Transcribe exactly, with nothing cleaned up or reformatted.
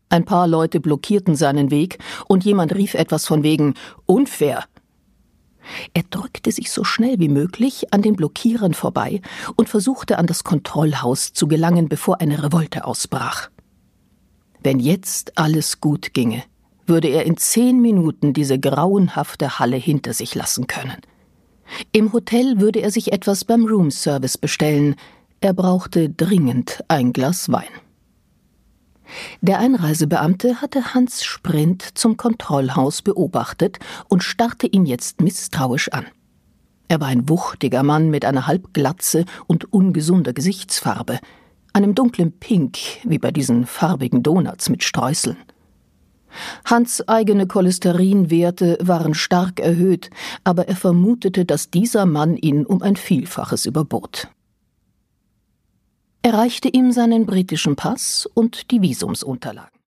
Ein paar Leute blockierten seinen Weg und jemand rief etwas von wegen »unfair«. Er drückte sich so schnell wie möglich an den Blockierern vorbei und versuchte, an das Kontrollhaus zu gelangen, bevor eine Revolte ausbrach. Wenn jetzt alles gut ginge, würde er in zehn Minuten diese grauenhafte Halle hinter sich lassen können. Im Hotel würde er sich etwas beim Roomservice bestellen. Er brauchte dringend ein Glas Wein. Der Einreisebeamte hatte Hans Sprint zum Kontrollhaus beobachtet und starrte ihn jetzt misstrauisch an. Er war ein wuchtiger Mann mit einer Halbglatze und ungesunder Gesichtsfarbe, einem dunklen Pink, wie bei diesen farbigen Donuts mit Streuseln. Hans' eigene Cholesterinwerte waren stark erhöht, aber er vermutete, dass dieser Mann ihn um ein Vielfaches überbot. Er reichte ihm seinen britischen Pass und die Visumsunterlagen.